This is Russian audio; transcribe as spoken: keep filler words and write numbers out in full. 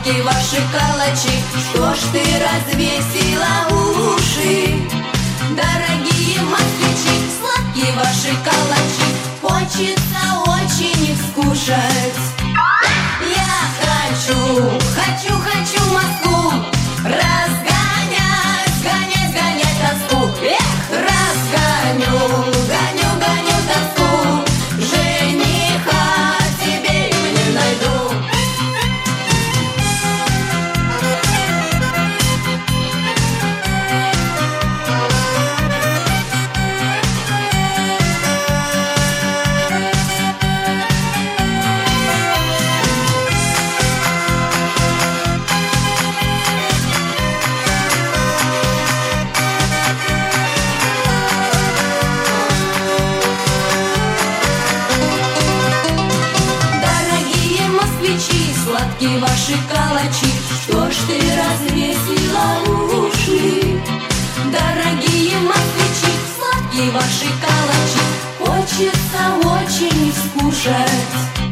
сладкие ваши калачи. Что ж ты развесила уши, дорогие москвичи? Сладкие ваши калачи, хочется очень их скушать. Я хочу, хочу, хочу Москву разгонять, гонять, гонять тоску. Эх, разгоню, гоню, гоню тоску. Жениха тебе и мне найду. Сладкие ваши калачи, что ж ты развесила уши, дорогие москвичи? Сладкие ваши калачи, хочется очень их скушать.